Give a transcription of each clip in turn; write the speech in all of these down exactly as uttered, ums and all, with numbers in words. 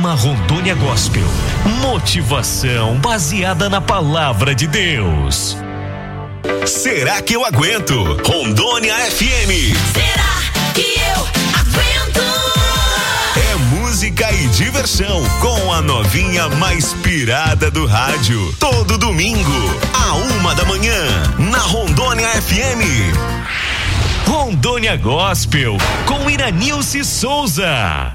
Programa Rondônia Gospel. Motivação baseada na palavra de Deus. Será que eu aguento? Rondônia F M. Será que eu aguento? É música e diversão com a novinha mais pirada do rádio. Todo domingo, a uma da manhã, na Rondônia F M. Rondônia Gospel com Iranilce Souza.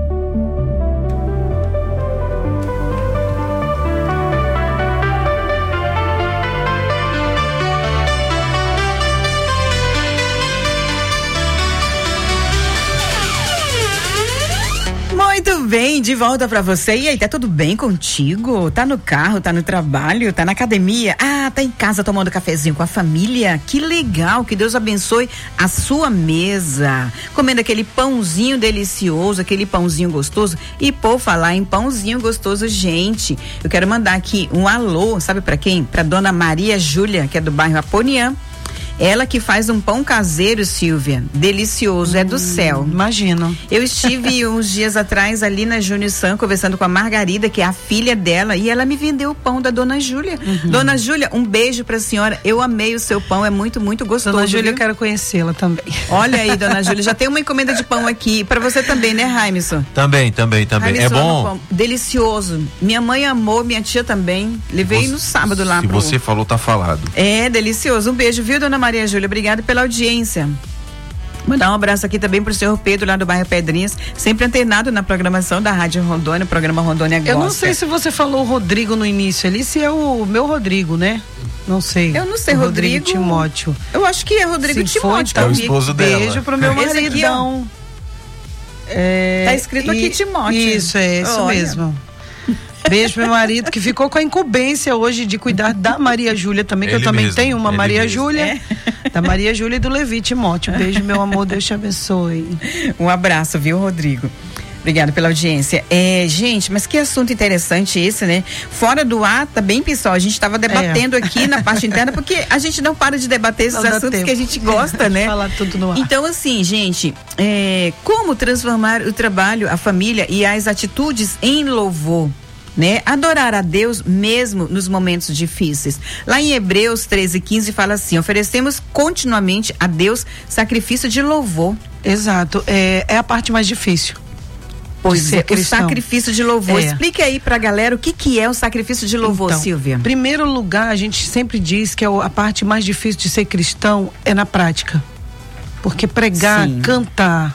Muito bem, de volta pra você. E aí, tá tudo bem contigo? Tá no carro, tá no trabalho, tá na academia? Ah, tá em casa tomando cafezinho com a família? Que legal, que Deus abençoe a sua mesa. Comendo aquele pãozinho delicioso, aquele pãozinho gostoso. E por falar em pãozinho gostoso, gente, eu quero mandar aqui um alô, sabe pra quem? Pra dona Maria Júlia, que é do bairro Aponian. Ela que faz um pão caseiro, Silvia, delicioso, hum, é do céu. Imagino. Eu estive uns dias atrás ali na Júnior San conversando com a Margarida, que é a filha dela, e ela me vendeu o pão da Dona Júlia. Uhum. Dona Júlia, um beijo pra senhora. Eu amei o seu pão, é muito, muito gostoso. Dona Júlia, eu quero conhecê-la também. Olha aí, Dona Júlia, já tem uma encomenda de pão aqui. Pra você também, né, Raimson? Também, também, também. Raimson, é bom? Pão. Delicioso. Minha mãe amou, minha tia também. Levei você, no sábado lá. Se pro... você falou, tá falado. É, delicioso. Um beijo, viu, Dona Maria Júlia? Obrigada pela audiência. Mandar um abraço aqui também pro senhor Pedro, lá do bairro Pedrinhas, sempre antenado na programação da Rádio Rondônia, o programa Rondônia Gospel. Eu não sei se você falou Rodrigo no início ali, se é o meu Rodrigo, né? Não sei. Eu não sei, o Rodrigo, Rodrigo Timóteo. Eu acho que é Rodrigo se Timóteo. For, é o esposo dela. Beijo pro meu maridão. É, tá escrito aqui e, Timóteo. Isso, é isso Olha. mesmo. Beijo pro meu marido, que ficou com a incumbência hoje de cuidar da Maria Júlia também, que ele eu também mesmo, tenho uma Maria mesmo. Júlia, é. da Maria Júlia e do Levi Timóteo. Beijo, meu amor, Deus te abençoe. Um abraço, viu, Rodrigo? Obrigada pela audiência. É, gente, mas que assunto interessante esse, né? Fora do ar, tá bem, pessoal, a gente estava debatendo é. aqui na parte interna, porque a gente não para de debater esses não assuntos que a gente gosta, né? Falar tudo no ar. Então, assim, gente, é, como transformar o trabalho, a família e as atitudes em louvor? Né? Adorar a Deus mesmo nos momentos difíceis. Lá em Hebreus treze, quinze fala assim: oferecemos continuamente a Deus sacrifício de louvor. Exato, é, é a parte mais difícil. Pois é, o sacrifício de louvor. É. Explica aí pra galera o que que é o sacrifício de louvor, então, Silvia. Em primeiro lugar, a gente sempre diz que a parte mais difícil de ser cristão é na prática. Porque pregar, Sim. cantar,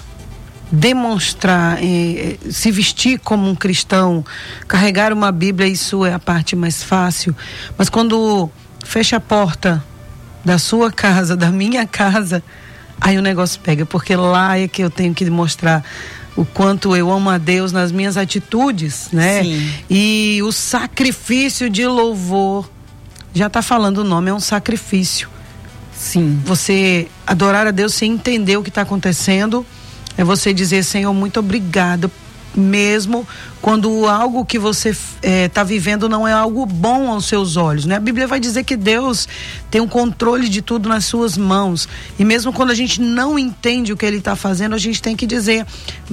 demonstrar, eh, se vestir como um cristão, carregar uma Bíblia, isso é a parte mais fácil. Mas quando fecha a porta da sua casa, da minha casa, aí o negócio pega, porque lá é que eu tenho que demonstrar o quanto eu amo a Deus nas minhas atitudes, né? Sim. E o sacrifício de louvor, já está falando o nome, é um sacrifício. Sim. Você adorar a Deus sem entender o que está acontecendo, é você dizer: Senhor, muito obrigado, mesmo quando algo que você está eh, vivendo não é algo bom aos seus olhos, né? A Bíblia vai dizer que Deus tem um controle de tudo nas suas mãos, e mesmo quando a gente não entende o que Ele está fazendo, a gente tem que dizer: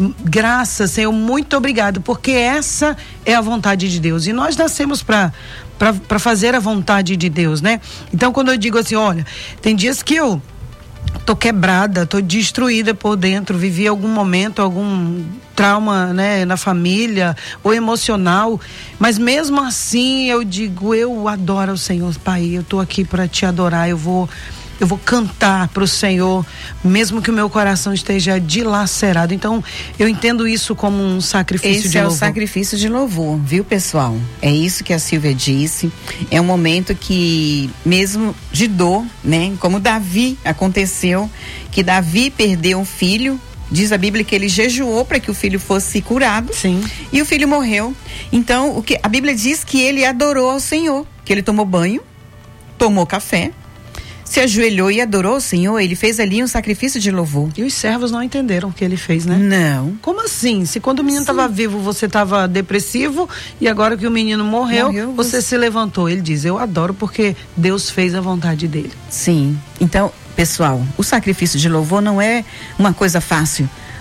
graças, Senhor, muito obrigado, porque essa é a vontade de Deus, e nós nascemos para para fazer a vontade de Deus, né? Então, quando eu digo assim, olha, tem dias que eu tô quebrada, tô destruída por dentro, vivi algum momento, algum trauma, né, na família ou emocional, mas mesmo assim eu digo: eu adoro o Senhor, Pai, eu tô aqui para te adorar, eu vou eu vou cantar para o Senhor, mesmo que o meu coração esteja dilacerado. Então, eu entendo isso como um sacrifício Esse de é louvor. o sacrifício de louvor, viu, pessoal? É isso que a Silvia disse. É um momento que, mesmo de dor, né? Como Davi aconteceu, que Davi perdeu um filho. Diz a Bíblia que ele jejuou para que o filho fosse curado. Sim. E o filho morreu. Então, o que a Bíblia diz que ele adorou ao Senhor, que ele tomou banho, tomou café, se ajoelhou e adorou o Senhor. Ele fez ali um sacrifício de louvor. E os servos não entenderam o que ele fez, né? Não. Como assim? Se quando o menino estava vivo, você estava depressivo, e agora que o menino morreu, morreu você, você se levantou. Ele diz: eu adoro porque Deus fez a vontade dele. Sim. Então, pessoal, o sacrifício de louvor não é uma coisa fácil,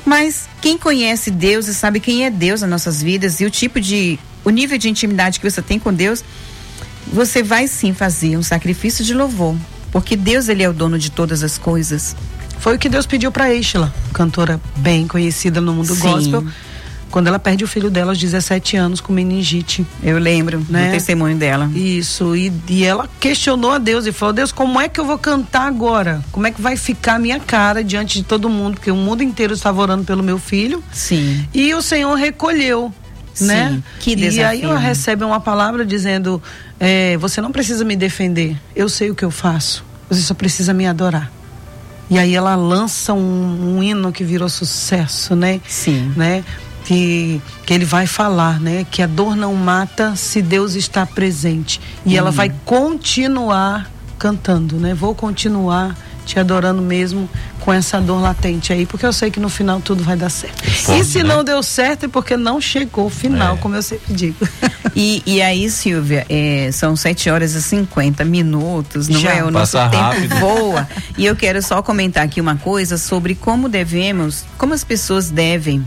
Mas quem conhece Deus e sabe quem é Deus nas nossas vidas e o tipo de, o nível de intimidade que você tem com Deus, você vai sim fazer um sacrifício de louvor, porque Deus, ele é o dono de todas as coisas. Foi o que Deus pediu para Estela, cantora bem conhecida no mundo Sim. gospel, quando ela perde o filho dela aos dezessete anos com meningite. Eu lembro, né, do testemunho dela. Isso, e, e ela questionou a Deus e falou: Deus, como é que eu vou cantar agora? Como é que vai ficar a minha cara diante de todo mundo? Porque o mundo inteiro estava orando pelo meu filho. Sim. E o Senhor recolheu, Sim, né? que desafio. E aí ela recebe uma palavra dizendo: é, você não precisa me defender, eu sei o que eu faço, você só precisa me adorar. E aí ela lança um, um hino que virou sucesso, né? Sim. Né? Que, que ele vai falar, né? Que a dor não mata se Deus está presente. E hum. ela vai continuar cantando, né? Vou continuar te adorando mesmo com essa dor latente aí, porque eu sei que no final tudo vai dar certo. Forte, e se né? não deu certo é porque não chegou o final, é. como eu sempre digo. E, e aí, Silvia, é, são sete horas e cinquenta minutos, não Já, é? O nosso tempo rápido. voa. E eu quero só comentar aqui uma coisa sobre como devemos, como as pessoas devem,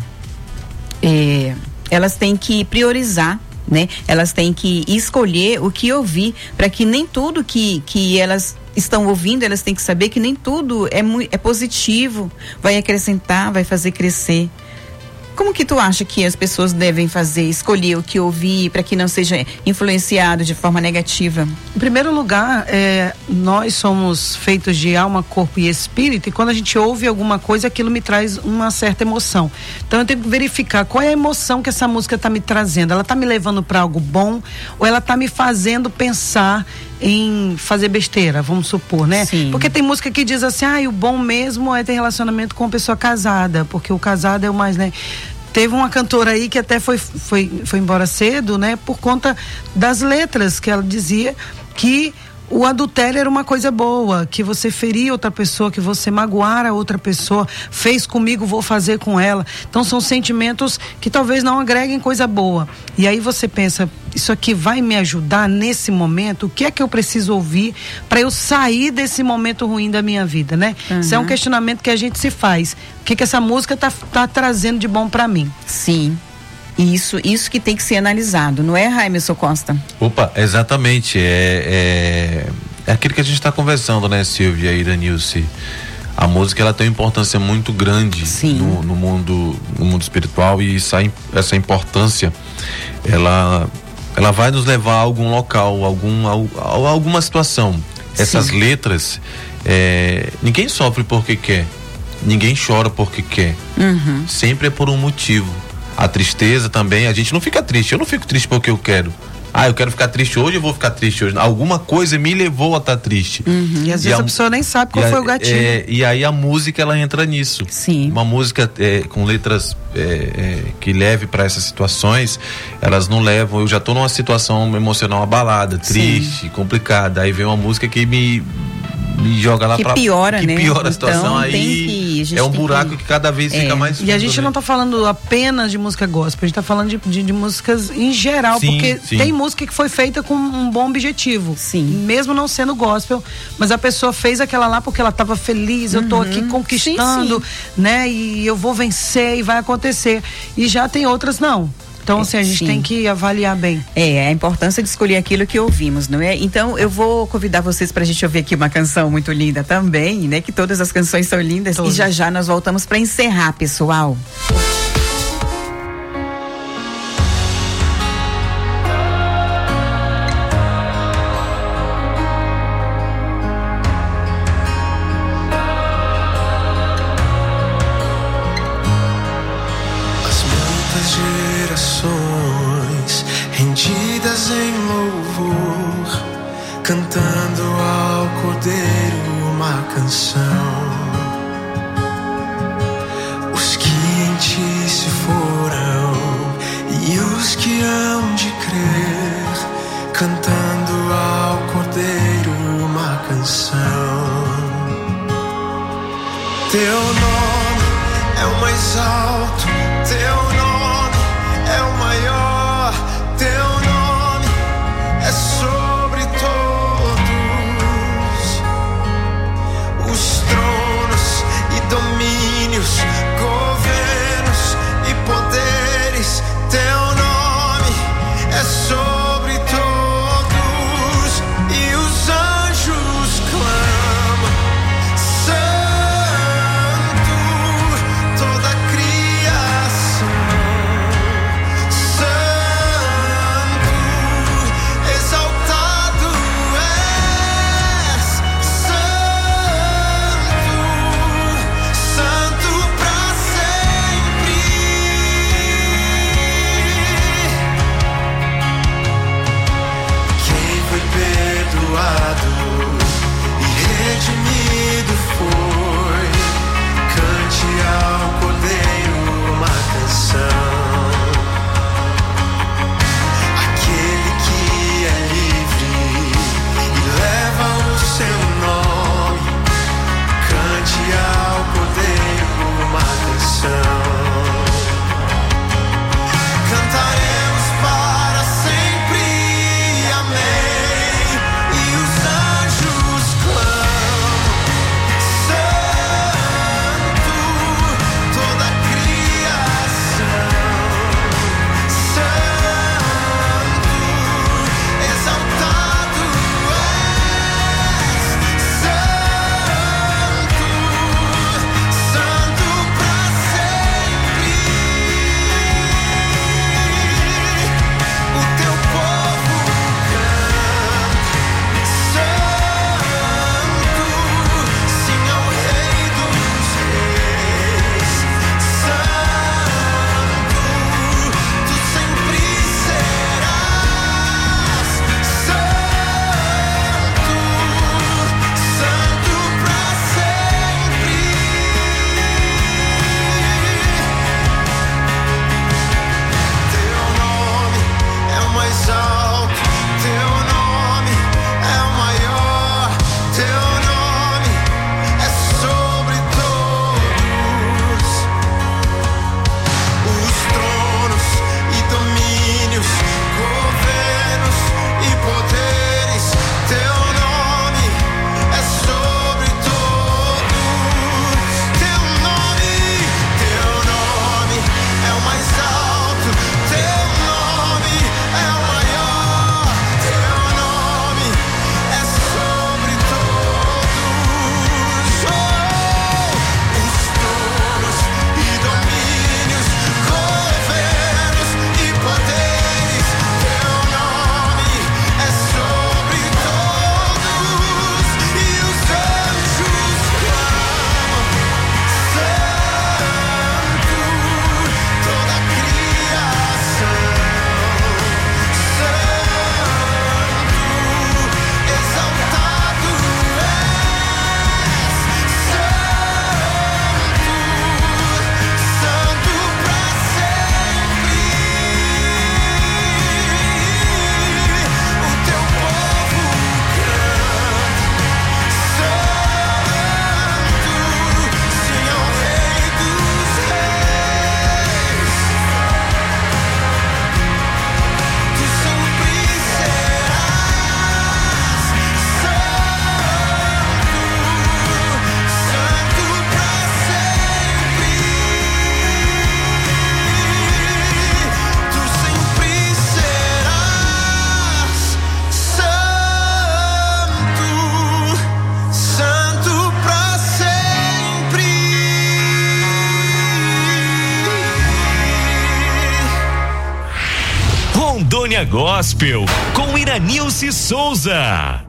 é, elas têm que priorizar, né? Elas têm que escolher o que ouvir, para que nem tudo que, que elas estão ouvindo, elas têm que saber que nem tudo é, muito, é positivo, vai acrescentar, vai fazer crescer. Como que tu acha que as pessoas devem fazer, escolher o que ouvir para que não seja influenciado de forma negativa? Em primeiro lugar, é, nós somos feitos de alma, corpo e espírito, e quando a gente ouve alguma coisa, aquilo me traz uma certa emoção. Então eu tenho que verificar qual é a emoção que essa música está me trazendo. Ela está me levando para algo bom ou ela está me fazendo pensar em fazer besteira, vamos supor, né? Sim. Porque tem música que diz assim: ah, o bom mesmo é ter relacionamento com uma pessoa casada, porque o casado é o mais, né? Teve uma cantora aí que até foi, foi, foi embora cedo, né? Por conta das letras, que ela dizia que o adultério era uma coisa boa, que você feria outra pessoa, que você magoara outra pessoa, fez comigo, vou fazer com ela. Então são sentimentos que talvez não agreguem coisa boa. E aí você pensa, isso aqui vai me ajudar nesse momento? O que é que eu preciso ouvir para eu sair desse momento ruim da minha vida, né? Uhum. Isso é um questionamento que a gente se faz. O que que essa música tá, tá trazendo de bom para mim? Sim. Isso, isso que tem que ser analisado, não é, Raimilson Costa? Opa, exatamente. É, é, é aquilo que a gente está conversando, né, Silvia e Iranilce? A música, ela tem uma importância muito grande no, no mundo no mundo espiritual, e essa, essa importância, ela, ela vai nos levar a algum local, algum, a, a alguma situação. Essas Sim. letras, é, ninguém sofre porque quer, ninguém chora porque quer. Uhum. Sempre é por um motivo. A tristeza também, a gente não fica triste, eu não fico triste porque eu quero. Ah, eu quero ficar triste hoje, eu vou ficar triste hoje. Alguma coisa me levou a estar triste. Uhum. E às e vezes a, a pessoa nem sabe qual foi a, o gatilho. É, e aí a música, ela entra nisso. Sim. Uma música é, com letras é, é, que leve para essas situações, elas não levam. Eu já tô numa situação emocional abalada, triste, Sim. complicada. Aí vem uma música que me me joga lá que pra piora, que né? piora a situação. Então, aí que, é um buraco que, que cada vez é. fica mais fundo. E a gente não tá falando apenas de música gospel, a gente tá falando de, de, de músicas em geral, sim, porque sim. tem música que foi feita com um bom objetivo, sim. mesmo não sendo gospel, mas a pessoa fez aquela lá porque ela tava feliz, uhum. eu tô aqui conquistando, sim, sim. né? E eu vou vencer e vai acontecer. E já tem outras não. Então, assim, a gente Sim. tem que avaliar bem. É, a importância de escolher aquilo que ouvimos, não é? Então, eu vou convidar vocês pra gente ouvir aqui uma canção muito linda também, né? Que todas as canções são lindas. Todas. E já já nós voltamos pra encerrar, pessoal. Rendidas em louvor, cantando ao Cordeiro uma canção. Os que em ti se foram e os que hão de crer, cantando ao Cordeiro uma canção. Teu nome é o mais alto, teu nome é o maior. Teu nome é sobre todos os tronos. perdoado e redimido foi. Cante ao Cordeiro uma canção. Aquele que é livre e leva o seu nome. Cante ao Cordeiro uma canção. Cantaremos para sempre, amém. E os anjos clamam, Santo, toda a criação, Santo, exaltado és, Santo, Santo pra sempre. O teu povo canta, Santo, sim ao Rei dos Reis, Santo, tu sempre serás, Santo, Santo pra sempre. Teu nome é o mais alto, teu nome é o maior, teu nome é sobre todos os tronos e domínios, governos e poderes. Teu nome é sobre todos. Teu nome, teu nome é o mais alto, teu nome é o maior, teu nome é sobre todos. Oh, os tronos e domínios, governos e poderes. Teu nome é sobre todos. E os anjos clamam, Santo, toda a criação, Santo, exaltado és, Santo, Santo pra sempre. O teu povo canta, Santo, sim ao Rei dos Reis. Tu sempre serás, Santo, Santo pra sempre. Tu sempre serás, Santo, Santo pra sempre. Rondônia Gospel com Iranilce Souza.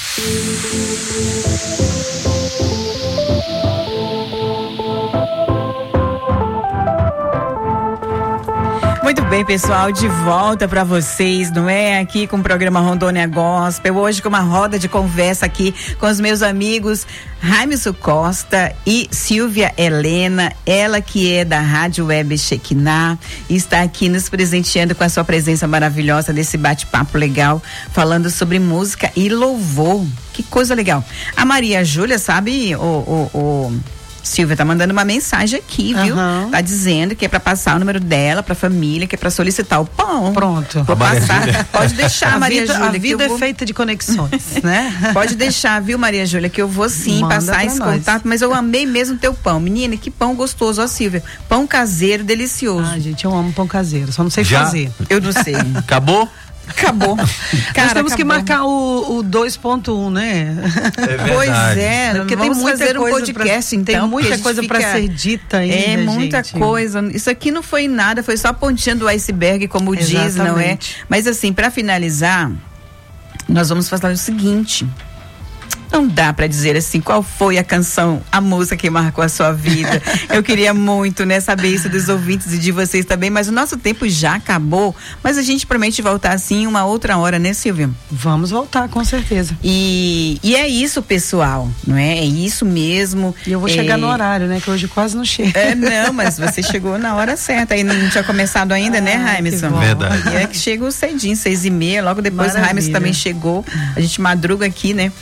Muito bem, pessoal, de volta pra vocês, não é? Aqui com o programa Rondônia Gospel, hoje com uma roda de conversa aqui com os meus amigos Raimilson Costa e Silvia Helena, ela que é da Rádio Web Shekinah, está aqui nos presenteando com a sua presença maravilhosa nesse bate-papo legal, falando sobre música e louvor. Que coisa legal. A Maria Júlia, sabe, o, o, o Silvia tá mandando uma mensagem aqui, viu? Aham. Tá dizendo que é pra passar o número dela pra família, que é pra solicitar o pão. Pronto. Vou Maria passar. Júlia. Pode deixar, A Maria vida, Júlia. a que vida eu é vou- feita de conexões, né? Pode deixar, viu, Maria Júlia, que eu vou sim Manda passar pra esse nós. contato, mas eu amei mesmo teu pão. Menina, que pão gostoso, ó, Silvia. Pão caseiro, delicioso. Ah, gente, eu amo pão caseiro, só não sei Já? fazer. Eu não sei. Acabou? Acabou. Cara, Nós temos que acabou. marcar o, o dois ponto um, né? É Pois verdade. é, Porque vamos tem muita fazer um coisa podcast, pra, então. tem porque a muita gente coisa fica- pra ser dita ainda, É, muita gente. coisa. Isso aqui não foi nada, foi só a pontinha do iceberg, como diz, não é? Exatamente. Mas assim, pra finalizar, nós vamos fazer o seguinte. não dá pra dizer assim, qual foi a canção, a música que marcou a sua vida. Eu queria muito, né, saber isso dos ouvintes e de vocês também, mas o nosso tempo já acabou, mas a gente promete voltar assim uma outra hora, né, Silvia? Vamos voltar, com certeza. E, e é isso, pessoal, não é? É isso mesmo. E eu vou é... chegar no horário, né, que hoje quase não chega. É, não, mas você chegou na hora certa, aí não tinha começado ainda, ah, né, Raimson? Verdade. E é que chegou cedinho, seis e meia, logo depois o Raimson também chegou, a gente madruga aqui, né?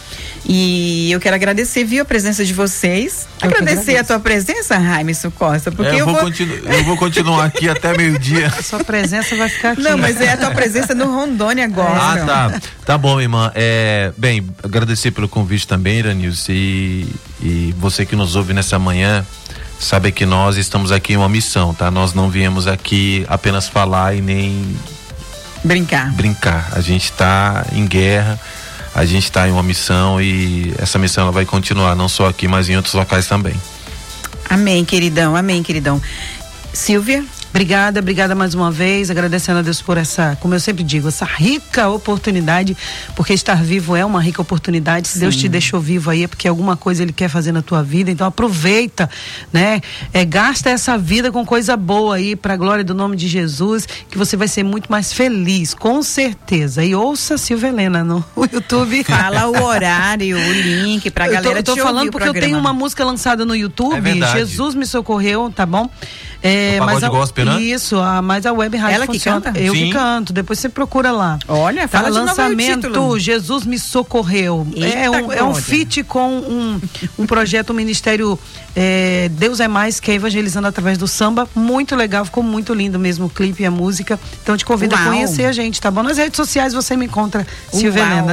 E eu quero agradecer, viu, a presença de vocês. Eu agradecer a tua presença, Raimson Costa, porque é, eu, eu, vou vou... Continu... eu vou continuar aqui até meio-dia. A sua presença vai ficar aqui. Não, mas é a tua presença no Rondônia agora. Ah, tá. Tá bom, irmã. É, bem, agradecer pelo convite também, Iranilce, e, e você que nos ouve nessa manhã, sabe que nós estamos aqui em uma missão, tá? Nós não viemos aqui apenas falar e nem brincar. Brincar. A gente tá em guerra. A gente está em uma missão e essa missão ela vai continuar, não só aqui, mas em outros locais também. Amém, queridão, amém, queridão. Silvia? Obrigada, obrigada mais uma vez, agradecendo a Deus por essa, como eu sempre digo, essa rica oportunidade, porque estar vivo é uma rica oportunidade. Se Sim. Deus te deixou vivo aí é porque alguma coisa Ele quer fazer na tua vida, então aproveita, né? É, gasta essa vida com coisa boa aí, pra glória do nome de Jesus, que você vai ser muito mais feliz, com certeza. E ouça Silvia Helena no YouTube. Fala o horário, o link pra eu galera tô, eu tô falando porque eu tenho uma música lançada no YouTube, é Jesus Me Socorreu, tá bom? É, mas a, gospel, né? Isso, a, mas a web rádio Ela funciona. que canta? Eu Sim. que canto, depois você procura lá. Olha, tá, fala lançamento de novo o Jesus Me Socorreu. Eita, é um, é um feat com um, um projeto, um ministério é, Deus é Mais, que é evangelizando através do samba, muito legal, ficou muito lindo mesmo o clipe e a música, então te convido Uau. a conhecer a gente, tá bom? Nas redes sociais você me encontra, Silvia Helena.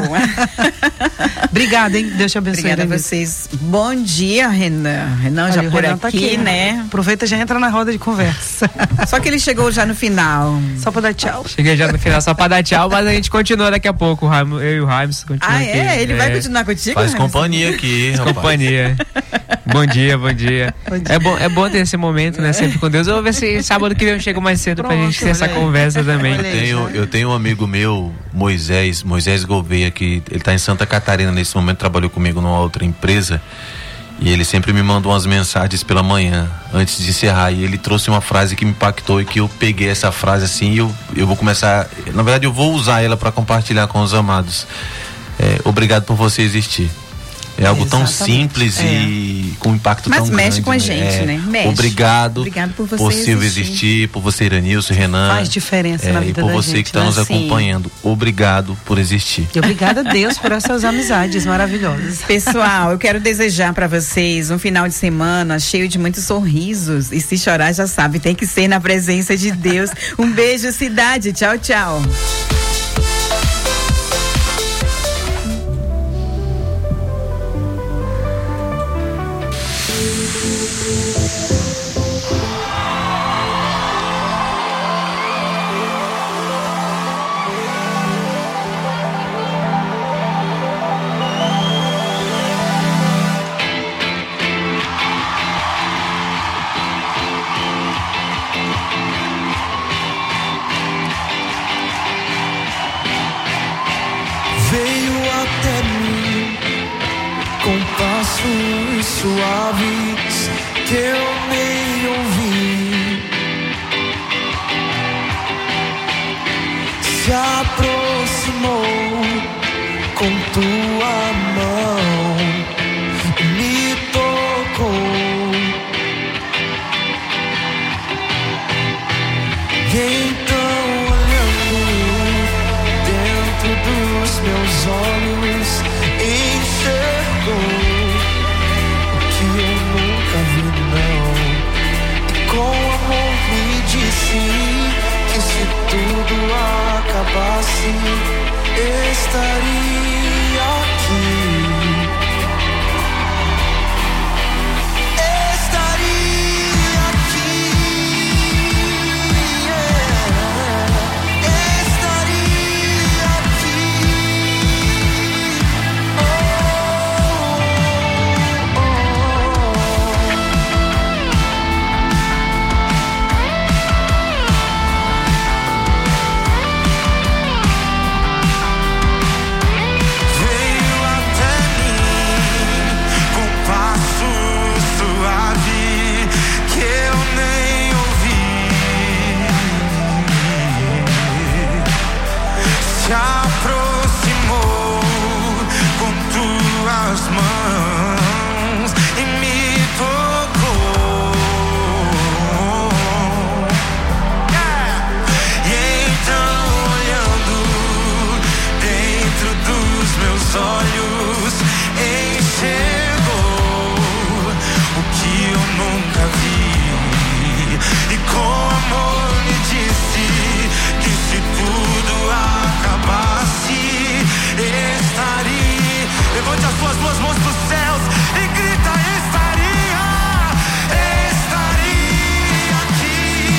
Obrigada, hein? Deus te abençoe. Obrigada a vocês. Bom dia, Renan. Renan Olha, já por Renan aqui, tá aqui, né? Aproveita e já entra na roda de conversa. Só que ele chegou já no final. Só pra dar tchau. Cheguei já no final só pra dar tchau, mas a gente continua daqui a pouco. Eu e o Raims continuam Ah, aqui. é? Ele é. vai continuar contigo? Faz Raims? companhia aqui, rapaz. Companhia. Bom dia, bom dia. Bom dia. É bom, é bom ter esse momento, né? Sempre com Deus. Eu vou ver se sábado que vem eu chego mais cedo Pronto, pra gente ter essa aí. conversa também. Eu tenho, eu tenho um amigo meu, Moisés, Moisés Gouveia, que ele tá em Santa Catarina nesse momento, trabalhou comigo numa outra empresa. E ele sempre me mandou umas mensagens pela manhã, antes de encerrar. E ele trouxe uma frase que me impactou e que eu peguei essa frase assim e eu, eu vou começar... Na verdade, eu vou usar ela para compartilhar com os amados. É, obrigado por você existir. É algo Exatamente. tão simples é. e com um impacto Mas tão grande. Mas mexe com a né? gente, é, né? Mexe. Obrigado, Obrigado por você por Silvia existir. existir, por você, Iranilce, Renan. Faz diferença é, na vida e por da você gente, que está né? nos acompanhando. Sim. Obrigado por existir. E obrigada a Deus por essas amizades maravilhosas. Pessoal, eu quero desejar para vocês um final de semana cheio de muitos sorrisos. E se chorar, já sabe, tem que ser na presença de Deus. Um beijo, cidade. Tchau, tchau. Suaves que eu nem ouvi, se aproximou com tua mão, me tocou. Então olhando dentro dos meus olhos, enxergou que se tudo acabasse, estaria aqui. Estaria aqui. Yeah. Estaria aqui. Oh, oh, oh. tuas mãos e me tocou. Yeah. E então, olhando dentro dos meus olhos, enxergou o que eu nunca vi. E com amor me disse que se tudo acabasse, estaria. Levante as suas duas mãos pros céus e grita: estaria, estaria aqui.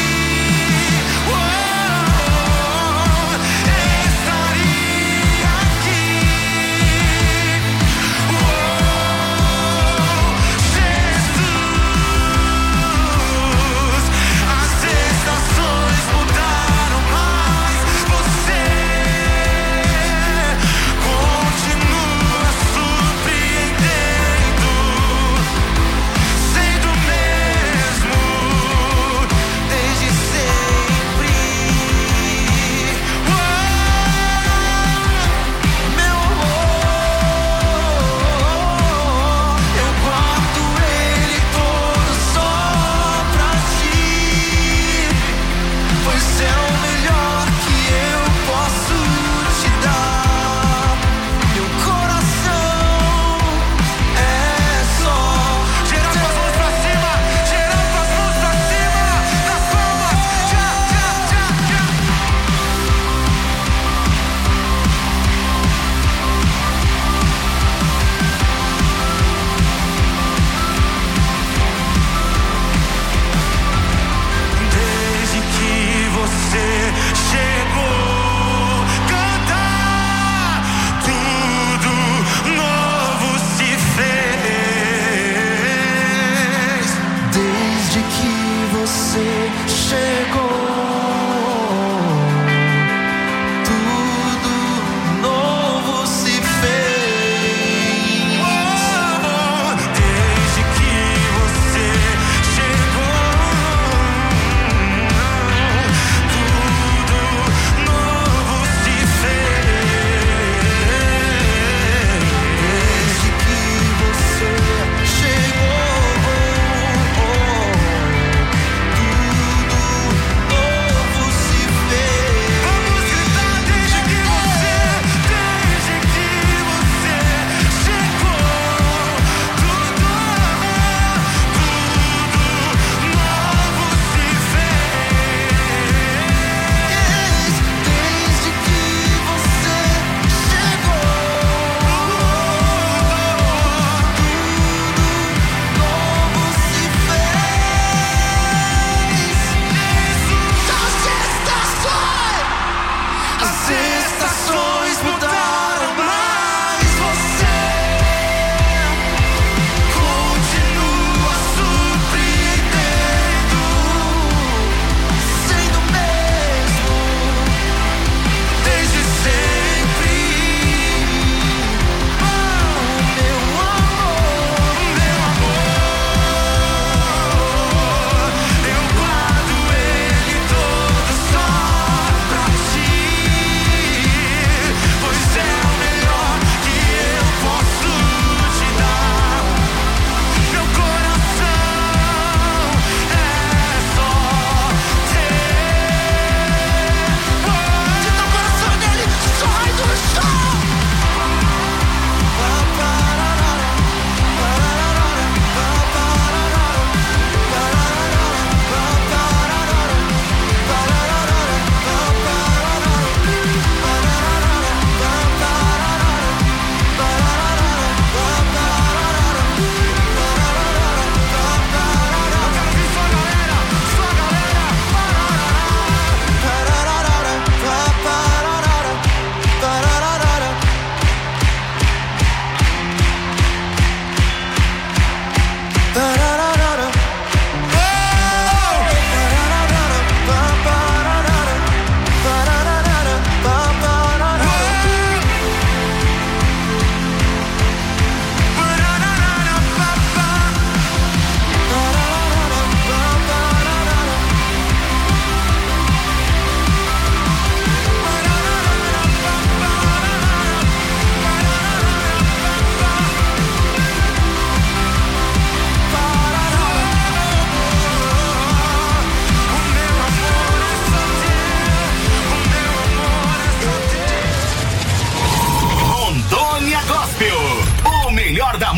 Oh, estaria aqui.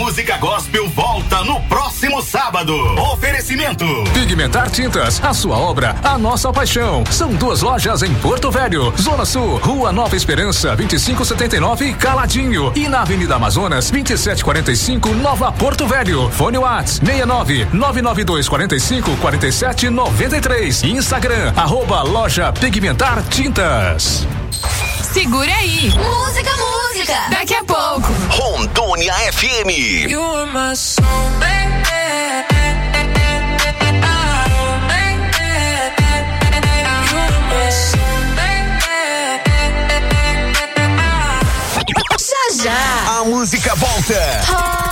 música gospel volta no próximo sábado. Oferecimento. Pigmentar Tintas, a sua obra, a nossa paixão. São duas lojas em Porto Velho, Zona Sul, Rua Nova Esperança, vinte e cinco setenta e nove, Caladinho. E na Avenida Amazonas, vinte e sete quarenta e cinco, Nova Porto Velho. Fone Whats seis nove nove nove dois quatro cinco quatro sete nove três. Instagram, arroba loja Pigmentar Tintas. Segura aí. Música, música. Daqui a pouco. Rondônia F M. You are my soulmate. Já, já. A música volta.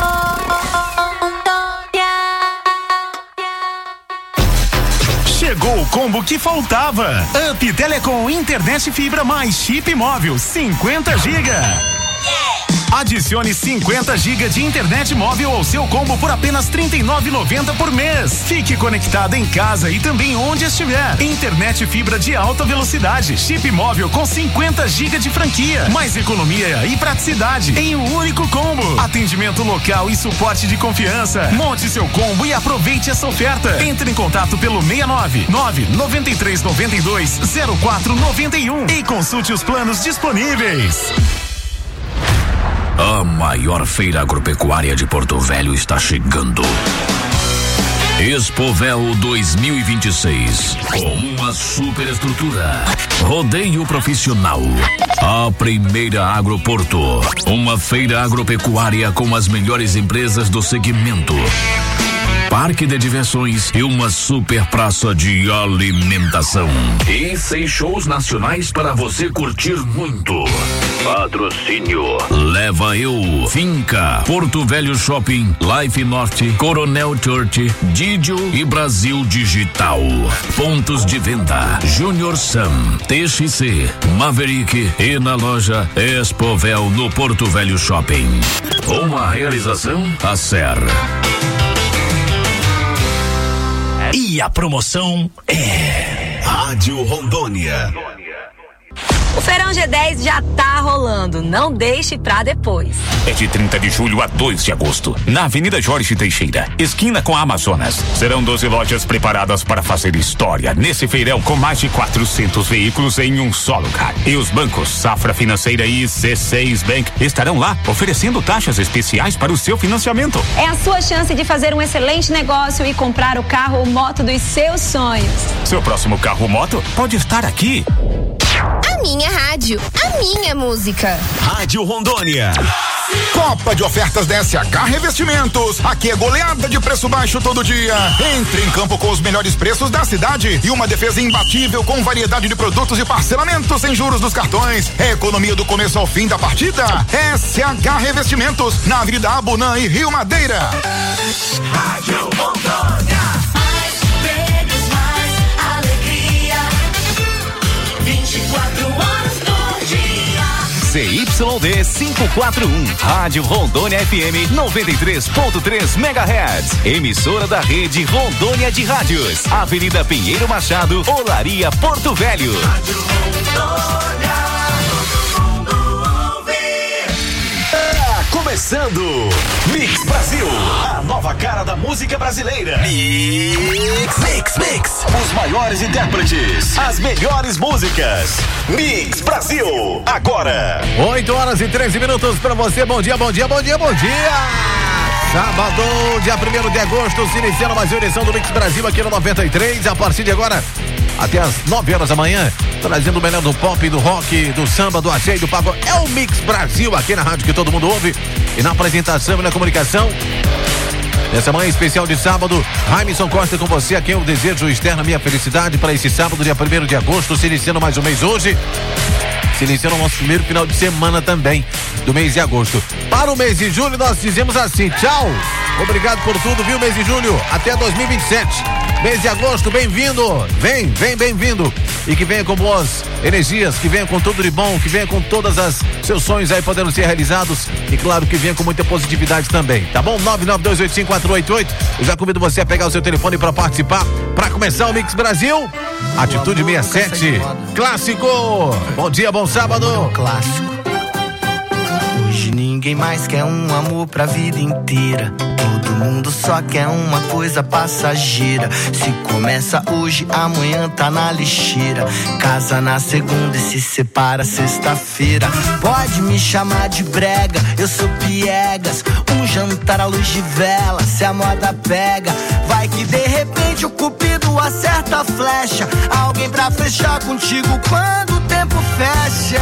Chegou o combo que faltava. Up Telecom Internet Fibra mais chip móvel cinquenta gigas. Adicione cinquenta gigas de internet móvel ao seu combo por apenas trinta e nove reais e noventa centavos por mês. Fique conectado em casa e também onde estiver. Internet fibra de alta velocidade, chip móvel com cinquenta gigas de franquia, mais economia e praticidade em um único combo. Atendimento local e suporte de confiança. Monte seu combo e aproveite essa oferta. Entre em contato pelo seis nove nove nove três nove dois zero quatro nove um e consulte os planos disponíveis. A maior feira agropecuária de Porto Velho está chegando. Expovel dois mil e vinte e seis, com uma super estrutura, rodeio profissional, a primeira Agroporto, uma feira agropecuária com as melhores empresas do segmento, parque de diversões e uma super praça de alimentação. E seis shows nacionais para você curtir muito. Patrocínio Leva Eu, Finca, Porto Velho Shopping, Life Norte, Coronel Church, Didio e Brasil Digital. Pontos de venda: Junior Sam, T X C, Maverick e na loja Expovel no Porto Velho Shopping. Uma realização Acer. E a promoção é Rádio Rondônia. O Feirão G dez já tá rolando, não deixe pra depois. É de trinta de julho a dois de agosto, na Avenida Jorge Teixeira, esquina com a Amazonas. Serão doze lojas preparadas para fazer história nesse feirão com mais de quatrocentos veículos em um só lugar. E os bancos Safra Financeira e C seis Bank estarão lá oferecendo taxas especiais para o seu financiamento. É a sua chance de fazer um excelente negócio e comprar o carro ou moto dos seus sonhos. Seu próximo carro ou moto pode estar aqui. A minha rádio, a minha música. Rádio Rondônia. Copa de ofertas da S H Revestimentos. Aqui é goleada de preço baixo todo dia. Entre em campo com os melhores preços da cidade e uma defesa imbatível com variedade de produtos e parcelamentos sem juros dos cartões. É economia do começo ao fim da partida. S H Revestimentos, na Avenida Abunã e Rio Madeira. Rádio Rondônia. Mais prêmios, mais alegria. vinte e quatro horas por dia. C Y D quinhentos e quarenta e um, Rádio Rondônia F M noventa e três ponto três megahertz, emissora da rede Rondônia de Rádios, Avenida Pinheiro Machado, Olaria, Porto Velho. Rádio Rondônia, todo mundo ouve. Tá começando Mix Brasil, a nova cara da música brasileira. Mix, Mix, Mix, os maiores intérpretes, as melhores músicas. Mix Brasil, agora. oito horas e treze minutos pra você. Bom dia, bom dia, bom dia, bom dia. Sábado, dia primeiro de agosto, se iniciando mais uma edição do Mix Brasil aqui no noventa e três. A partir de agora, até as nove horas da manhã, trazendo o melhor do pop, do rock, do samba, do axé e do pagode. É o Mix Brasil aqui na rádio que todo mundo ouve. E na apresentação e na comunicação, nessa manhã especial de sábado, Raimson Costa com você, a quem eu desejo externa minha felicidade para esse sábado, dia primeiro de agosto, se iniciando mais um mês hoje. Se iniciando o nosso primeiro final de semana também do mês de agosto. Para o mês de julho nós dizemos assim, tchau, obrigado por tudo, viu, mês de julho, até dois mil e vinte e sete. Mês de agosto, bem-vindo, vem, vem, bem-vindo. E que venha com boas energias, que venha com tudo de bom, que venha com todas as seus sonhos aí podendo ser realizados e claro que venha com muita positividade também, tá bom? nove nove dois oito cinco quatro oito oito. Eu já convido você a pegar o seu telefone para participar, para começar o Mix Brasil. Atitude sessenta e sete, clássico. Bom dia, bom sábado. Clássico. Hoje ninguém ninguém mais quer um amor pra vida inteira. Todo mundo só quer uma coisa passageira. Se começa hoje, amanhã tá na lixeira. Casa na segunda e se separa sexta-feira. Pode me chamar de brega, eu sou piegas. Um jantar à luz de vela, se a moda pega. Vai que de repente o cupido acerta a flecha. Alguém pra fechar contigo quando o tempo fecha.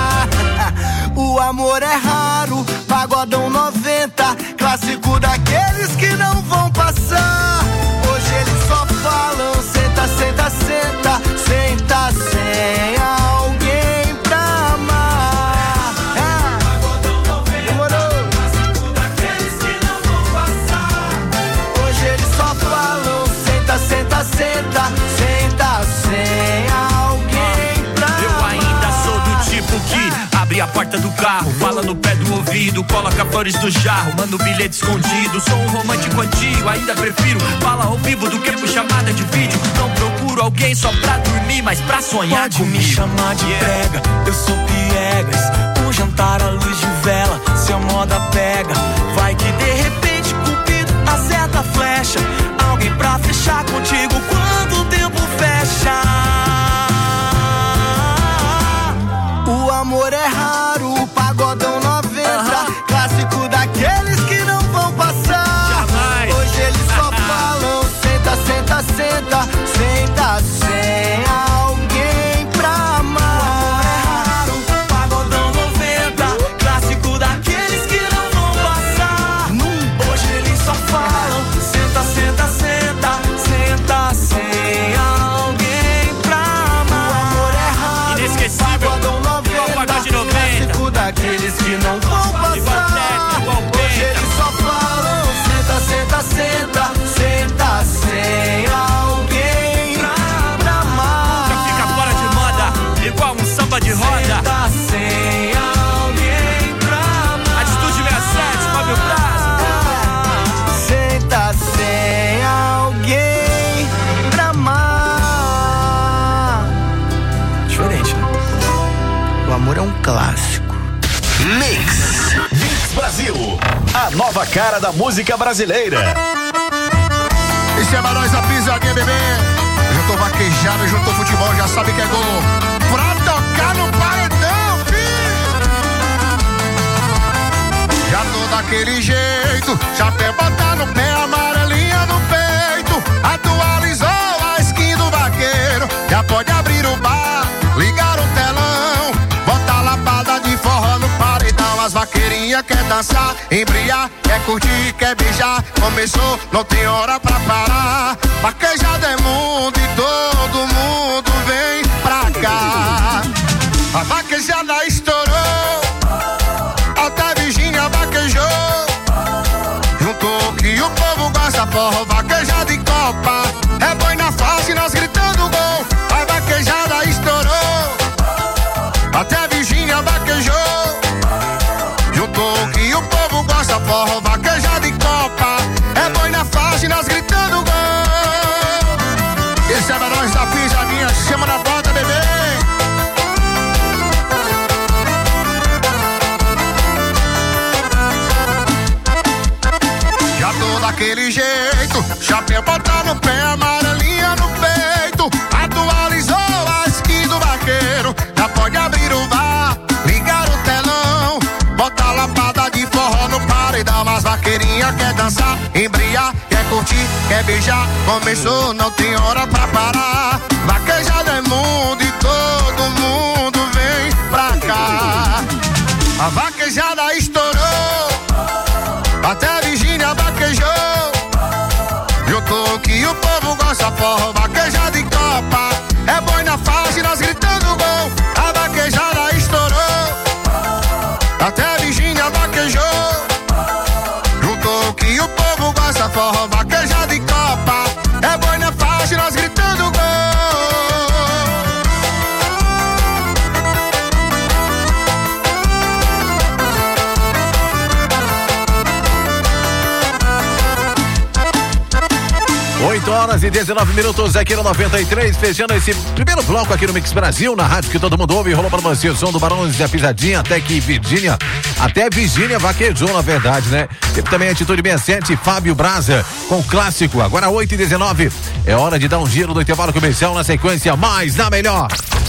O amor é raro, pagodão noventa. Clássico daqueles que não vão passar. Hoje eles só falam senta, senta, senta. Senta sem alguém pra amar. É. Pagodão noventa, clássico daqueles que não vão passar. Hoje eles só falam senta, senta, senta. Senta sem alguém pra amar. Eu ainda sou do tipo que abre a porta do carro, fala no pé do ouvido, coloca flores no jarro, manda um bilhete escondido. Sou um romântico antigo, ainda prefiro fala ao vivo do que por chamada de vídeo. Não procuro alguém só pra dormir, mas pra sonhar Pode comigo. me chamar de brega, eu sou piegas. Um jantar à luz de vela, se a moda pega. Vai que de repente cupido acerta a flecha. Alguém pra fechar contigo quando o tempo fecha. O amor é raro, pagodão noventa. Uh-huh. Clássico daqueles que não vão passar. Jamais. Hoje eles só falam senta, senta, senta. Senta sem alguém pra amar. O amor é raro, pagodão noventa. Clássico daqueles que não vão passar. Num. Hoje eles só falam senta, senta, senta. Senta sem alguém pra amar. O amor é raro, inesquecível. pagodão clássico daqueles que não vão passar. Hoje eles só falam senta, senta, senta. Senta sem alguém pra amar. Nunca fica fora de moda, igual um samba de roda. Senta sem alguém pra amar. Atitude sessenta e sete, sobe o braço. Senta sem alguém pra amar. Diferente, né? O amor é um clássico. Mix. Mix Brasil, a nova cara da música brasileira. Esse é nós da pisadinha, bebê. Já tô vaquejado, já tô futebol, já sabe que é gol. Pra tocar no paredão, filho. Já tô daquele jeito, já até botar no pé, amarelinha no peito. Atualizou a skin do vaqueiro. Já pode abrir o bar, ligar o telão, botar lapada de forró no paredão. As vaqueirinhas quer dançar, embriar, quer curtir, quer beijar. Começou, não tem hora pra parar. Vaquejada é mundo e todo mundo vem pra cá. A vaquejada estourou, até Virgínia vaquejou. Juntou que o povo gosta, forró, vaquejada e copa. É boi na face, nós gritando gol. A vaquejada estourou, até Virgínia vaquejou. Juntou que o povo gosta, forró, vaquejada e copa. É boi na face, nós gritando gol. Esse é nós da pisadinha, chama na bota, bebê. Já tô daquele jeito, chapéu botar no pé, amarelinha no peito. Atualizou a skin do vaqueiro. Já pode abrir o bar, ligar o telão, botar lapada de forró no paredão. Mas vaqueirinha quer dançar, embriar, quer curtir, quer beijar. Começou, não tem hora pra parar. Vaquejada é mundo e todo mundo vem pra cá. A vaquejada estourou, até Virgínia vaquejou. Juntou que o povo gosta, forró, vaquejada e copa. É boi na face, nós gritando gol. A vaquejada estourou, até Virgínia vaquejou. Juntou que o povo gosta, forró, vaquejada e copa. É boi na face, nós gritando gol. oito horas e dezenove minutos aqui no noventa e três, fechando esse primeiro bloco aqui no Mix Brasil, na rádio que todo mundo ouve. Rolou para você o som do Barões da Pisadinha, até que Virgínia Até Virgínia vaquejou, na verdade, né? Teve também Atitude sessenta e sete, Fábio Braza com clássico. Agora oito e dezenove. É hora de dar um giro no intervalo comercial na sequência mais na melhor.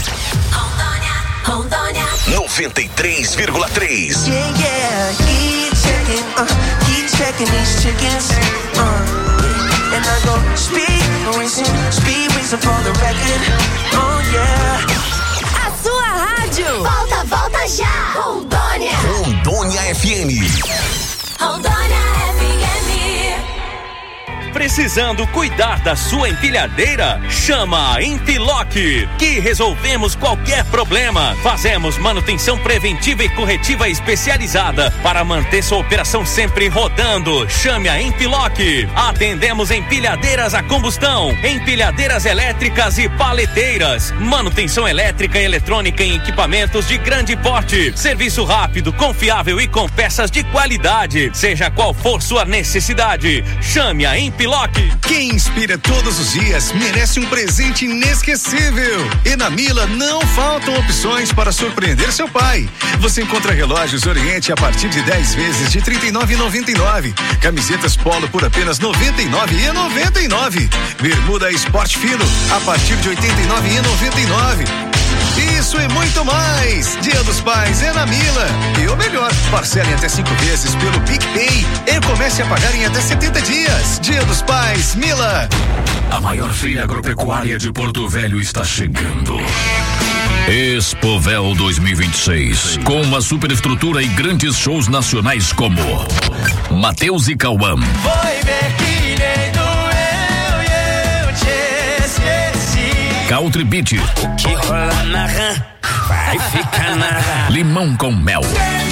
Rondônia noventa e três vírgula três. Yeah, yeah, keep checking, uh, keep checking these chickens, uh, and I go speed racing, speed racing for the record, oh yeah. A sua rádio. Volta, volta já. Rondônia. Rondônia F M. Rondônia F M. Precisando cuidar da sua empilhadeira? Chama a Empiloc, que resolvemos qualquer problema. Fazemos manutenção preventiva e corretiva especializada para manter sua operação sempre rodando. Chame a Empiloc. Atendemos empilhadeiras a combustão, empilhadeiras elétricas e paleteiras, manutenção elétrica e eletrônica em equipamentos de grande porte. Serviço rápido, confiável e com peças de qualidade. Seja qual for sua necessidade, chame a Empiloc. Quem inspira todos os dias merece um presente inesquecível. E na Mila não faltam opções para surpreender seu pai. Você encontra relógios Oriente a partir de dez vezes de trinta e nove reais e noventa e nove centavos. Camisetas Polo por apenas noventa e nove reais e noventa e nove centavos. Bermuda Esporte Fino a partir de oitenta e nove reais e noventa e nove centavos. Isso e muito mais. Dia dos Pais é na Mila. E o melhor, parcela em até cinco vezes pelo PicPay e comece a pagar em até setenta dias. Dia dos Pais, Mila. A maior feira agropecuária de Porto Velho está chegando. Expovel dois mil e vinte e seis, com uma superestrutura e grandes shows nacionais como Mateus e Cauã, Foi ver que nem doeu e eu te esqueci. Country Beat, O que rola na rã vai ficar na rã. Limão com Mel,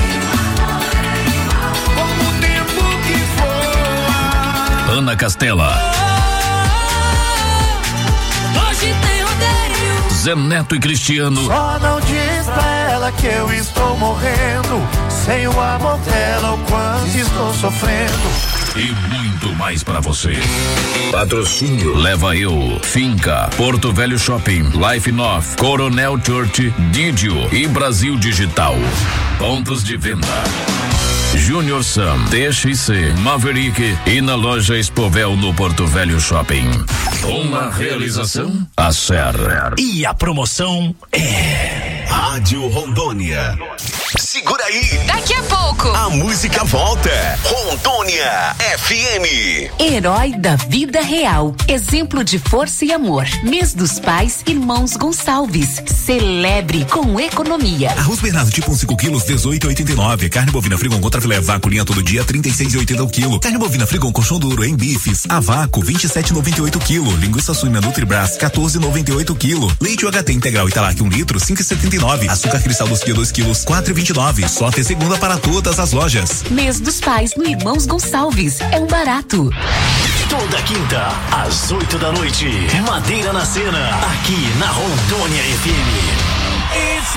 Como o tempo que voa. Ana Castela, Hoje tem rodeio. Zé Neto e Cristiano, Só não diz pra ela que eu estou morrendo. Sem o amor dela, o quanto estou sofrendo. e muito mais para você. Patrocínio Leva Eu, Finca, Porto Velho Shopping, Life North, Coronel Church, Didio e Brasil Digital. Pontos de venda: Junior Sam, T X C, Maverick e na loja Expovel no Porto Velho Shopping. Uma realização Acer. E a promoção é Rádio Rondônia. Segura aí. Daqui a pouco A música volta. Rondônia F M. Herói da vida real. Exemplo de força e amor. Mês dos Pais, Irmãos Gonçalves. Celebre com economia. Arroz Bernardo tipo uns cinco quilos, dezoito e oitenta e nove. Carne bovina Frigon contra filé vaco linha todo dia, trinta e seis e oitenta o quilo. Carne bovina Frigon colchão duro em bifes a vácuo, vinte e sete e noventa e oito o quilo. Linguiça suína Nutribras, quatorze e noventa e oito o quilo. Leite U H T integral Italac um litro, cinco e setenta e nove. Açúcar cristal dos dois quilos, quatro e vinte e nove. Só até segunda para todas as lojas. Mês dos Pais no Irmãos Gonçalves. É um barato. Toda quinta, às oito da noite. Madeira na Cena, aqui na Rondônia F M. It's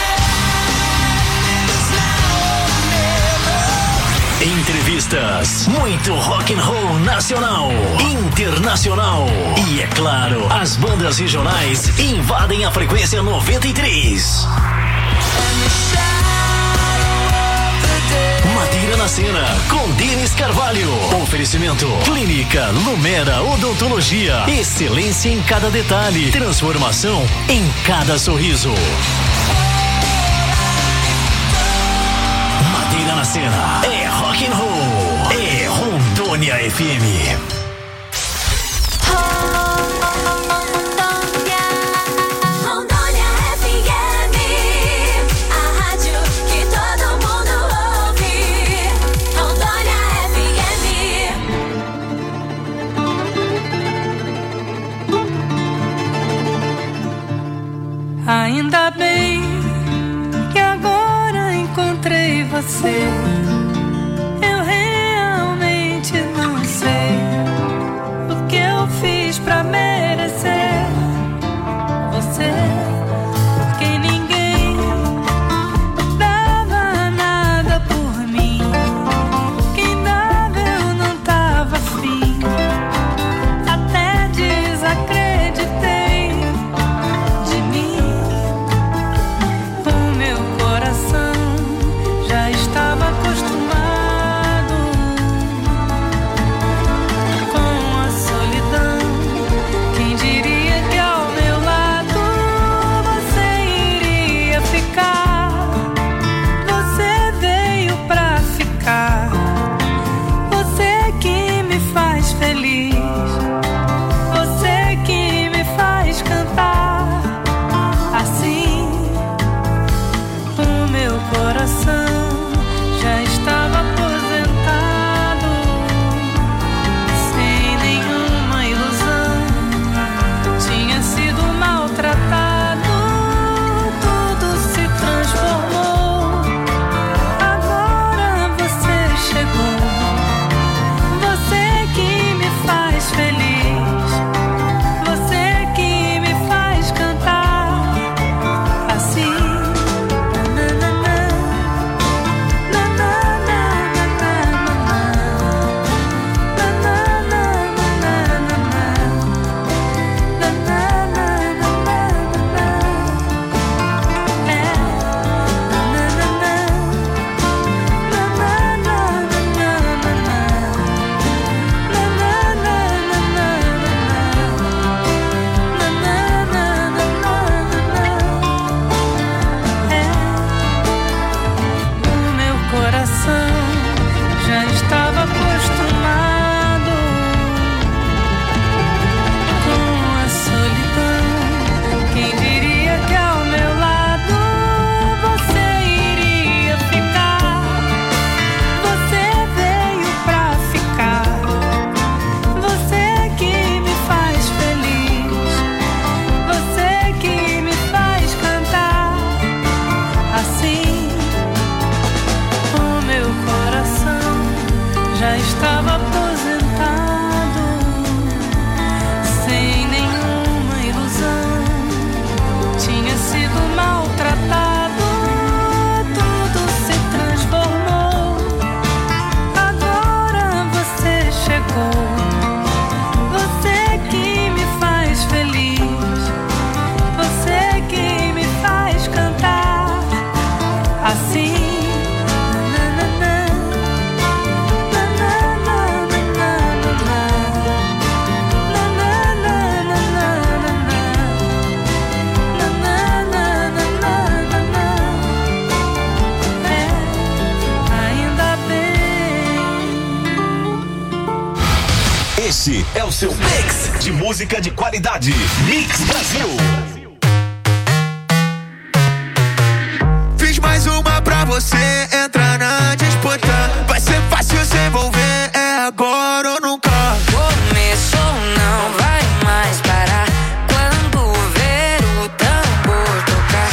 my... Entrevistas, muito rock and roll nacional, internacional e, é claro, as bandas regionais invadem a frequência noventa e três. Madeira na Cena, com Denis Carvalho. Oferecimento Clínica Lumera Odontologia. Excelência em cada detalhe. Transformação em cada sorriso. Madeira na Cena é rock and roll. É Rondônia F M. Ainda bem que agora encontrei você. Eu realmente não sei o que eu fiz pra merecer você. Porque ninguém dava nada por mim. Quem dava eu não tava afim. Até desacreditei. Já estava Esse é o seu mix de música de qualidade. Mix Brasil. Fiz mais uma pra você entrar na disputa. Vai ser fácil se envolver, é agora ou nunca. Começou, não vai mais parar. Quando ver o tambor tocar.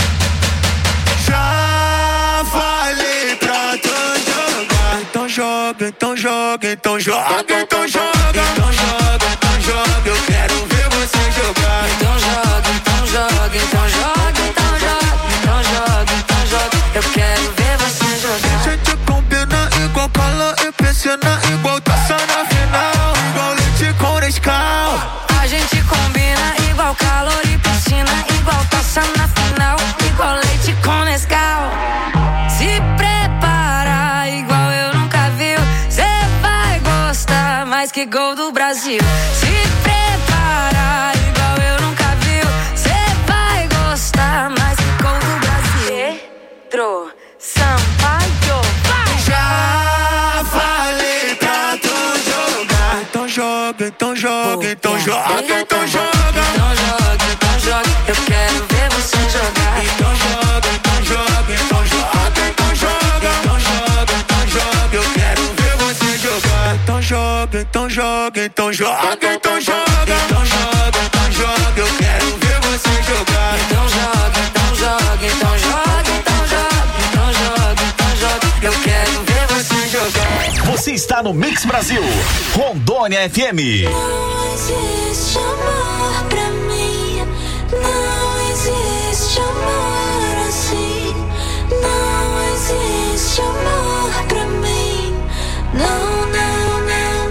Já falei pra tu jogar. Então joga, então joga, então joga, então joga. Então joga, então joga, eu quero ver você jogar. Então joga, então joga, então joga, então joga. Então joga, então joga, eu quero ver você jogar. Gente combina igual cola e piscina, igual taça na final, igual leite com Nescau. A gente combina igual calor e piscina, igual taça na final, igual leite com Nescau. Se prepara igual eu nunca viu, cê vai gostar mais que gol do Brasil. Se prepara igual eu nunca viu, cê vai gostar mais que gol do Brasil. Pedro Sampaio, vai! Já falei pra tu jogar. Então joga, então joga, então joga, então joga. Então joga, então joga, eu quero ver você jogar. Então joga, então joga, então joga, então joga. Então joga, então joga, eu quero ver você jogar. Então joga, então joga, então joga, então joga. Então joga, então joga, eu quero ver você jogar. Então joga, então joga, então joga, então joga. Então joga, então joga, eu quero ver você jogar. Você está no Mix Brasil, Rondônia F M. Não existe amor pra mim, não existe amor assim. Não existe amor pra mim, não, não, não,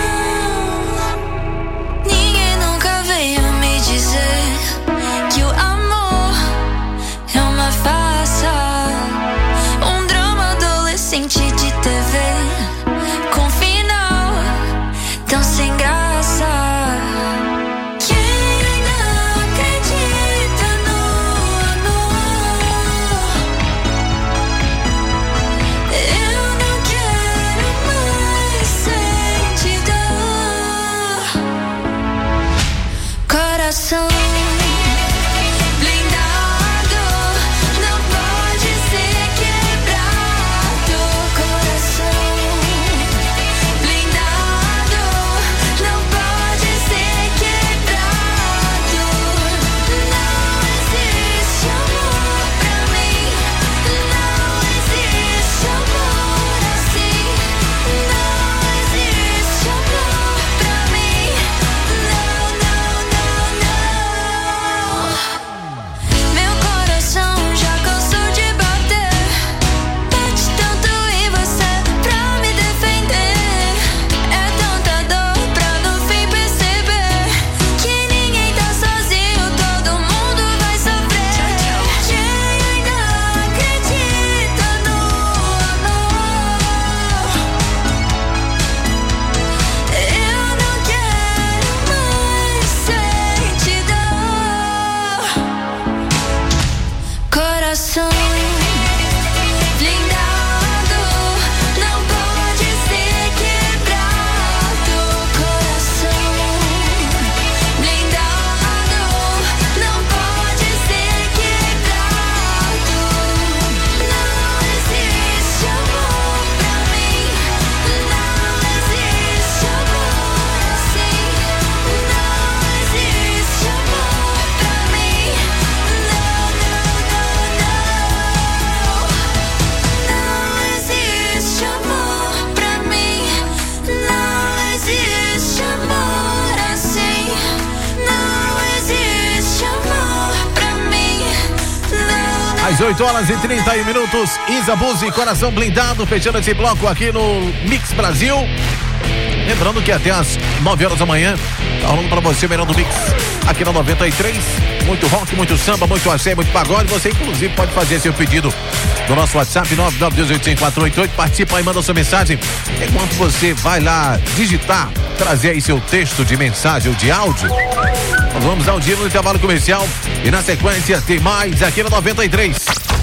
não. Ninguém nunca veio me dizer que o amor é uma farsa, um drama adolescente de T V, com final tão sem graça. Quem ainda acredita no amor? Eu não quero mais sentir dor. Coração blindado não pode ser quebrado. Coração blindado não pode ser quebrado. Não existe amor pra mim, não existe amor assim. Não existe amor pra mim, não, não, não, não. Meu coração já cansou de bater, bate tanto em você pra me defender. É tanta dor pra no fim perceber que ninguém tá sozinho, todo mundo vai sofrer. Quem ainda acredita no amor? Eu não quero mais sentir dor. Coração blindado não pode ser quebrado. Coração blindado não pode ser quebrado. Não existe amor pra mim, não existe amor assim. Não existe amor pra mim, não, não, não, não. Não existe amor pra mim, não existe amor assim. Não existe amor pra mim, não, não. Às oito horas e trinta e um minutos, Isa Buzzi, Coração Blindado, fechando esse bloco aqui no Mix Brasil. Lembrando que até às nove horas da manhã tá rolando pra você o melhor do Mix aqui na noventa e três. Muito rock, muito samba, muito axé, muito pagode. Você inclusive pode fazer seu pedido no nosso WhatsApp nove nove dois oito cinco quatro oito oito. Participa e manda sua mensagem. Enquanto você vai lá digitar, trazer aí seu texto de mensagem ou de áudio, nós vamos dar um dia no intervalo comercial e na sequência tem mais aqui na noventa e três.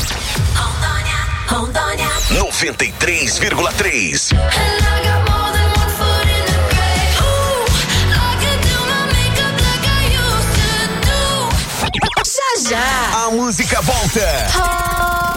Rondônia noventa e três vírgula três. já. A música volta.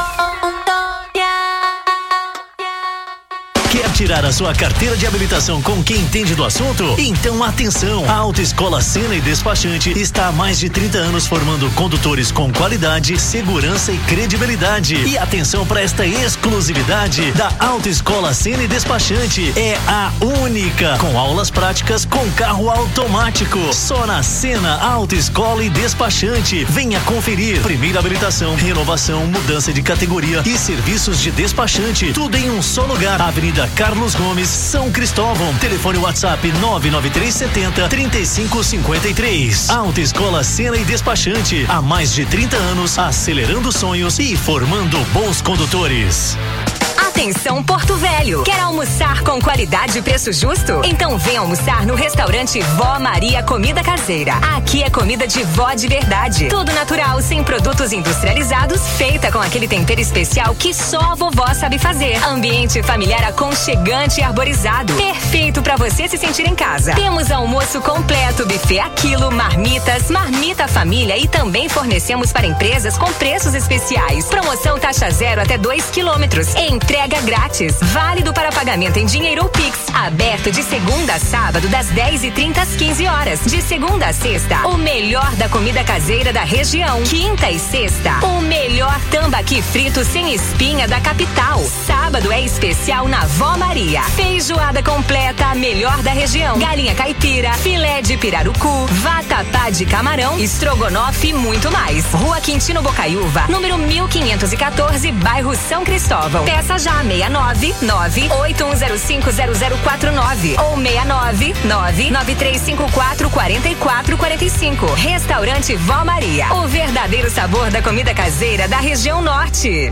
Quer tirar a sua carteira de habilitação com quem entende do assunto? Então atenção! A Autoescola Sena e Despachante está há mais de trinta anos formando condutores com qualidade, segurança e credibilidade. E atenção para esta exclusividade da Autoescola Sena e Despachante. É a única com aulas práticas com carro automático. Só na Sena Autoescola e Despachante. Venha conferir. Primeira habilitação, renovação, mudança de categoria e serviços de despachante. Tudo em um só lugar. Avenida Carlos Gomes, São Cristóvão. Telefone WhatsApp nove nove três setenta, trinta e cinco cinquenta e três. Autoescola Sena e Despachante. Há mais de trinta anos, acelerando sonhos e formando bons condutores. Atenção Porto Velho, quer almoçar com qualidade e preço justo? Então vem almoçar no restaurante Vó Maria Comida Caseira. Aqui é comida de vó de verdade, tudo natural, sem produtos industrializados, feita com aquele tempero especial que só a vovó sabe fazer. Ambiente familiar aconchegante e arborizado, perfeito para você se sentir em casa. Temos almoço completo, buffet a quilo, marmitas, marmita família e também fornecemos para empresas com preços especiais. Promoção taxa zero até dois quilômetros. Entrega grátis, válido para pagamento em dinheiro ou Pix. Aberto de segunda a sábado, das dez e trinta às quinze horas. De segunda a sexta, o melhor da comida caseira da região. Quinta e sexta, o melhor tambaqui frito sem espinha da capital. Sábado é especial na Vó Maria. Feijoada completa, a melhor da região. Galinha caipira, filé de pirarucu, vatapá de camarão, estrogonofe e muito mais. Rua Quintino Bocaiúva, número mil quinhentos e quatorze, bairro São Cristóvão. Peça já seis nove nove oito um zero cinco zero zero quatro nove ou seis nove nove nove três cinco quatro quatro quatro quatro cinco. Restaurante Vó Maria, o verdadeiro sabor da comida caseira da região norte.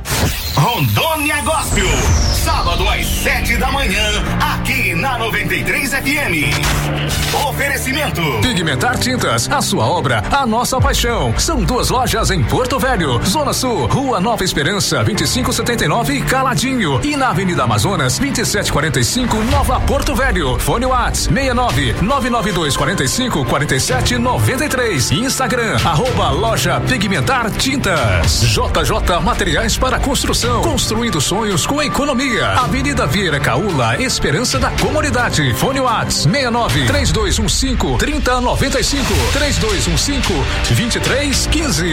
Rondônia Gospel, sábado às sete da manhã, aqui na noventa e três F M. Oferecimento Pigmentar Tintas, a sua obra, a nossa paixão. São duas lojas em Porto Velho, Zona Sul, Rua Nova Esperança, vinte e cinco setenta e nove, Caladinho, e na Avenida Amazonas, vinte e sete quarenta e cinco, Nova Porto Velho. Fone WhatsApp seis nove nove nove dois quatro cinco quatro sete nove três. Instagram, arroba loja Pigmentar Tintas. J J Materiais para Construção, construindo sonhos com economia. Avenida Vieira Caúla, Esperança da Comunidade. Fone WhatsApp seis nove três dois um cinco três zero nove cinco, três dois um cinco dois três um cinco.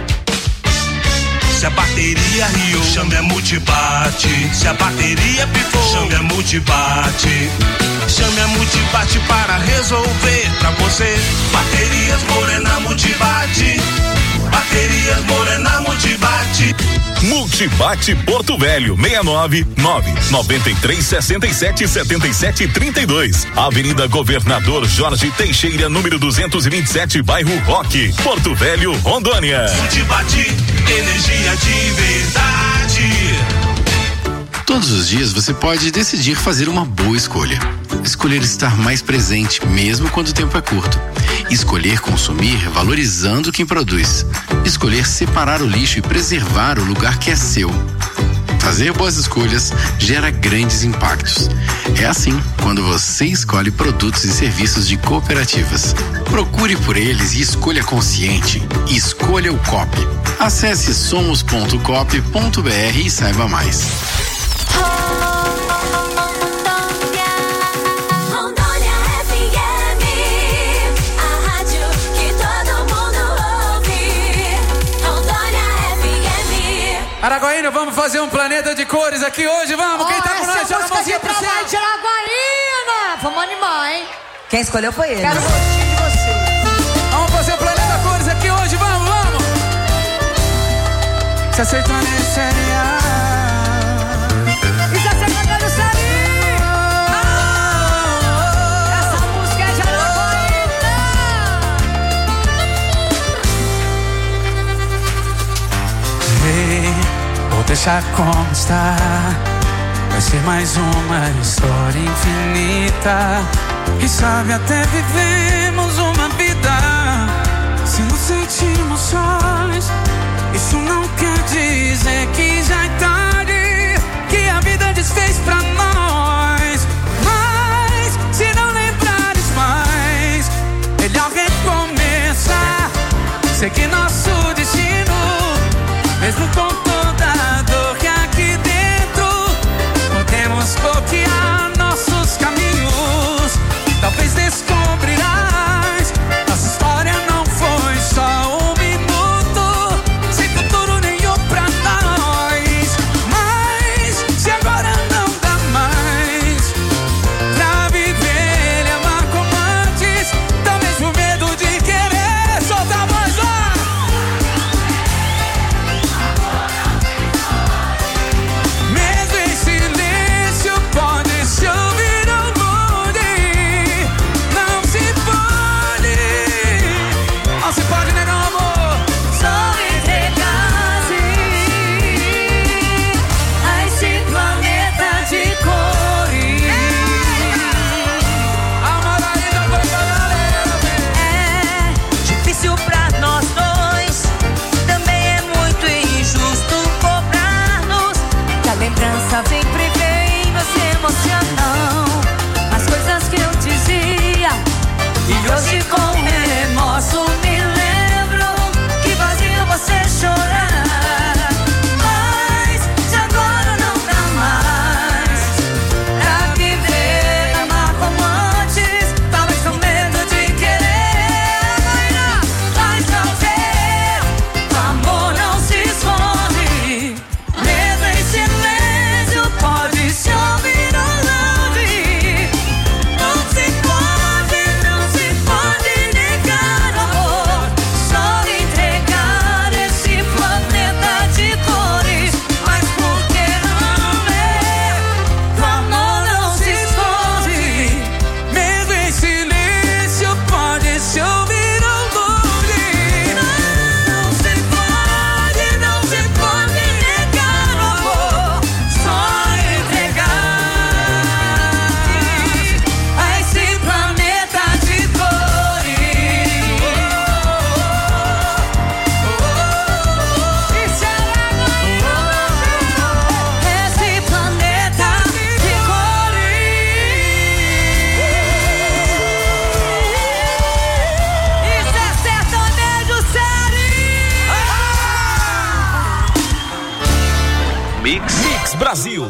Se a bateria riu, chame a Multibate. Se a bateria pifou, chame a Multibate. Chame a Multibate para resolver pra você. Baterias Morena Multibate. Baterias Morena Multibate. Multibate Porto Velho, seis nove nove nove três seis sete sete sete três dois. Avenida Governador Jorge Teixeira, número duzentos e vinte e sete, bairro Roque, Porto Velho, Rondônia. Multibate, energia de verdade. Todos os dias você pode decidir fazer uma boa escolha. Escolher estar mais presente, mesmo quando o tempo é curto. Escolher consumir valorizando quem produz. Escolher separar o lixo e preservar o lugar que é seu. Fazer boas escolhas gera grandes impactos. É assim quando você escolhe produtos e serviços de cooperativas. Procure por eles e escolha consciente. Escolha o Coop. Acesse somos ponto coop ponto br e saiba mais. Araguaína, vamos fazer um planeta de cores aqui hoje, vamos? Oh, quem tá com nós? Joga a mãozinha pro céu. De Araguaína! Vamos animar, hein? Quem escolheu foi ele. Quero um gostinho de você. Vamos fazer o planeta cores aqui hoje, vamos, vamos! Se aceitou nesse seriado. E se aceitou nesse seriado. Essa música é de Araguaína. Hey, vou deixar como está. Vai ser mais uma história infinita. Quem sabe até vivemos uma vida sem nos sentirmos sós. Isso não quer dizer que já é tarde, que a vida desfez pra nós. Mas se não lembrares mais, melhor recomeçar. Sei que nós lembrança sempre vem, meu se emocionam as coisas que eu dizia. E hoje com remorso me lembro que fazia você chorar. Mas de agora não dá mais pra viver, amar como antes. Talvez com medo de querer amanhã, mas não ver. O amor não se esconde, mesmo em silêncio pode se ouvir ou não ouvir. Não se pode, não se pode negar o amor, só entregar esse planeta de cores. Mas por que não ver? O amor não se esconde, Mesmo em silêncio pode se ouvir ou não ouvir. não se pode, não se pode negar o amor, só entregar a esse planeta de cores. Esse planeta de cores. Isso é sertanejo sério. Mix, Mix Brasil.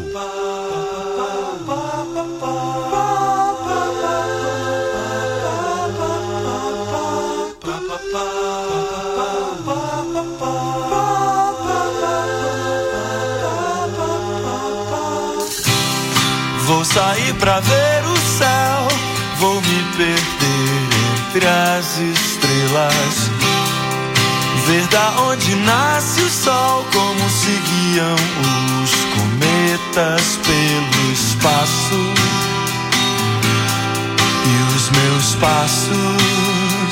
Vou sair pra ver o céu, vou me perder entre as estrelas, ver da onde nasce o sol, como se guiam os cometas pelo espaço. E os meus passos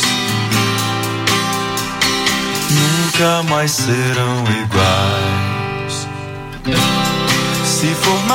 nunca mais serão iguais. Se for mais